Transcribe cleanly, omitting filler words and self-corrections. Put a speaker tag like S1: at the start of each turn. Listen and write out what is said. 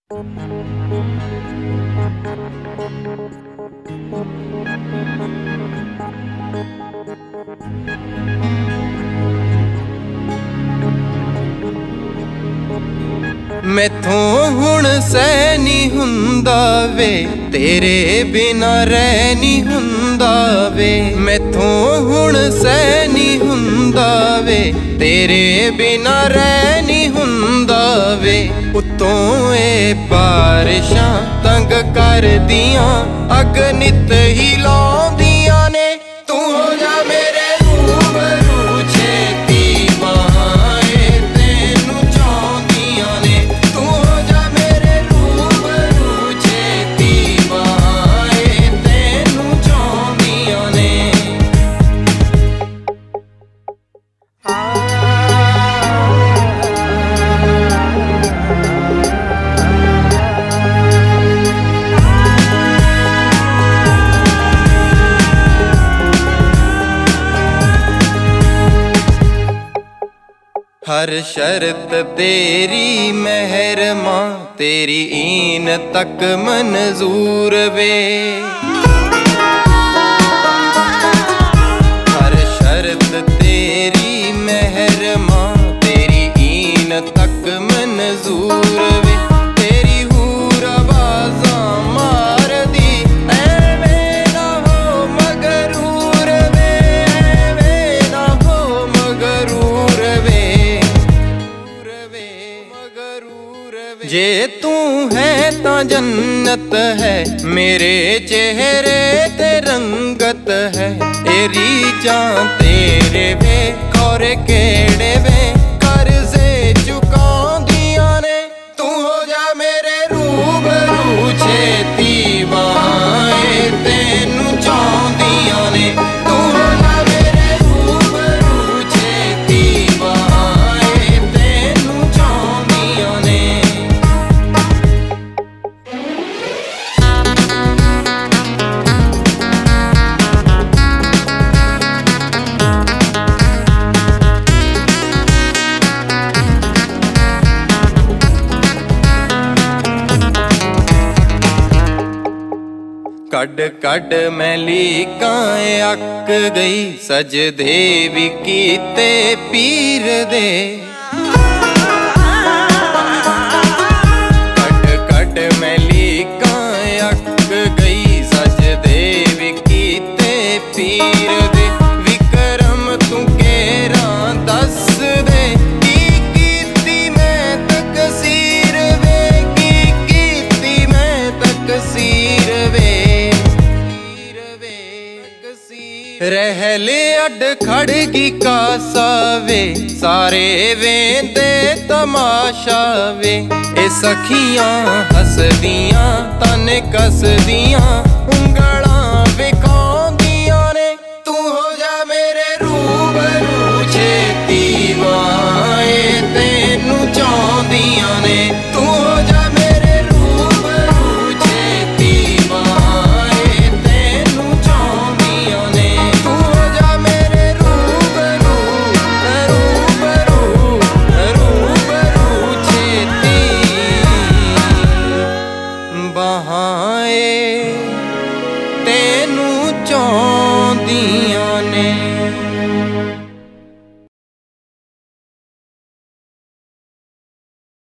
S1: मैथों हुण सह नहीं हुंदा वे, तेरे बिना रह नहीं हुंदा वे। मैथों हुण सह नहीं हुंदा वे, तेरे बिना रह नहीं हुंदा वे। उत्तों ए बारिशां तंग कर दियां, अग नित ही लाउंदियां ने। तू हो जा मेरे रूबरू छेती, बाहें तेनू चाहुंदियां ने। तू हो जा मेरे रूबरू छेती, बाहें तेनू चाहुंदियां ने। हर शर्त तेरी मेहर मां, तेरी ईन तक मंजूर वे। हर शर्त तेरी मेहर मां, तेरी ईन तक मंजूर वे। तेरी हूर आवाज़ां मार दी, ऐवें ना हो मगरूर वे, ऐवें ना हो मगरूर वे। जे तू है तां जन्नत है, मेरे चेहरे ते रंगत है। ए रीझां तेरे वे, खौरे केड़े वे कर्जे चुकाउंदियां ने। तू हो जा मेरे रूबरू छेती, बाहें तेनू चाहुंदियां ने। तू हो जा मेरे रूबरू छेती, बाहें तेनू चाहुंदियां ने। कड कड मैं लीकां अक गई, सजदे भी कीते पीर दे। कड कड मैं लीकां अक गई, सजदे भी कीते पीर दे। विक्रम तू केरां दस दे, की कीती मैं तकसीर वे, की कीती मैं तकसीर वे। रहले अड खड़गी कासा वे, सारे वेंदे तमाशा वे। ए सखियां हसदियां तन कसदियां, उंगल